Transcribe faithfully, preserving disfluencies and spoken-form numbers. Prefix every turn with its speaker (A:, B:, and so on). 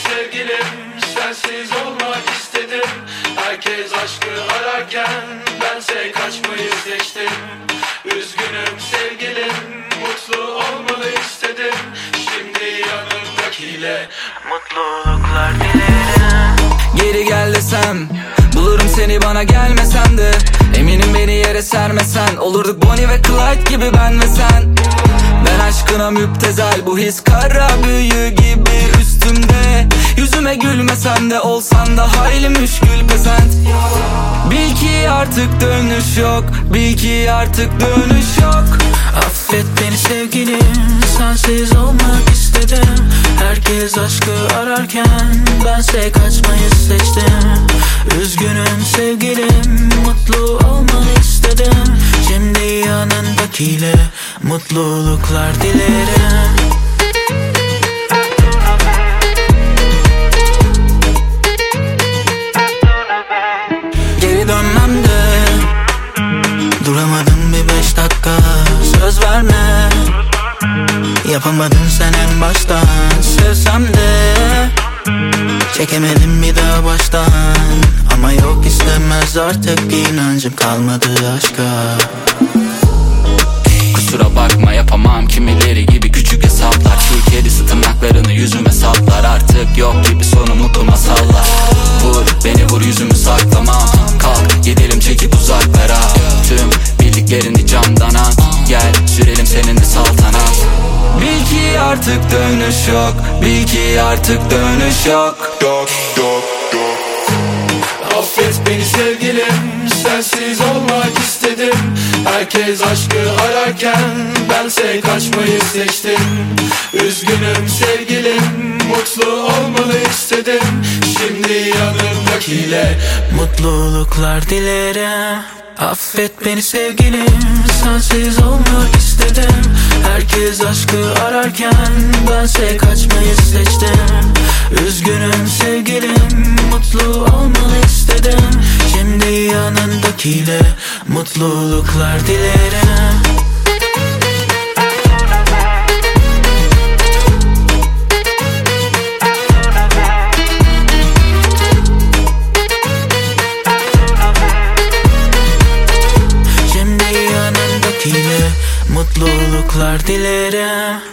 A: sevgilim, sensiz olmak istedim. Herkes aşkı ararken bense kaçmayı seçtim. Üzgünüm sevgilim, mutlu olmanı istedim. Şimdi yanımdakiyle mutluluklar dilerim.
B: Geri gel desem, bulurum seni bana gelmesen de. Eminim beni yere sermesen, olurduk Bonnie ve Clyde gibi ben ve sen. Ben aşkına müptezel, bu his kara büyü gibi üstümde. Yüzüme gülmesen de olsan da hayli müşkül pesent. Bil ki artık dönüş yok, bil ki artık dönüş yok.
C: Affet beni sevgilim, sensiz olmak istedim. Herkes aşkı ararken bense kaçmayı seçtim. Üzgünüm sevgilim, mutlu olmanı istedim. Şimdi yanındakiyle mutluluklar dilerim. Geri dönmem de, duramadım bir beş dakika. Söz verme, yapamadın sen en baştan. Sevsem de çekemedim bir daha baştan. Ama yok istemez artık, inancım kalmadı aşka.
B: Kusura bakma yapamam kimileri gibi küçük hesaplar. Şu kedisi tırnaklarını yüzüme saplar. Artık yok gibi sorumluluk masallar. Vur beni vur yüzümü saklamam. Kalk gidelim çekip uzaklara. Tüm bildiklerini camdan at. Gel sürelim seninle saltanat. Bil ki artık dönüş yok, bil ki artık dönüş yok.
A: Yok yok yok. Affet beni sevgilim, sensiz olmak istedim. Herkes aşkı ararken bense kaçmayı seçtim. Üzgünüm sevgilim, mutlu olmanı istedim. Şimdi yanımdakiyle
C: mutluluklar dilerim. Affet beni sevgilim, sensiz olmak istedim. Herkes aşkı ararken bense kaçmayı seçtim. Üzgünüm sevgilim, mutlu olmanı istedim. Şimdi yanındakiyle mutluluklar dilerim. Şimdi yanındakiyle mutluluklar dilerim.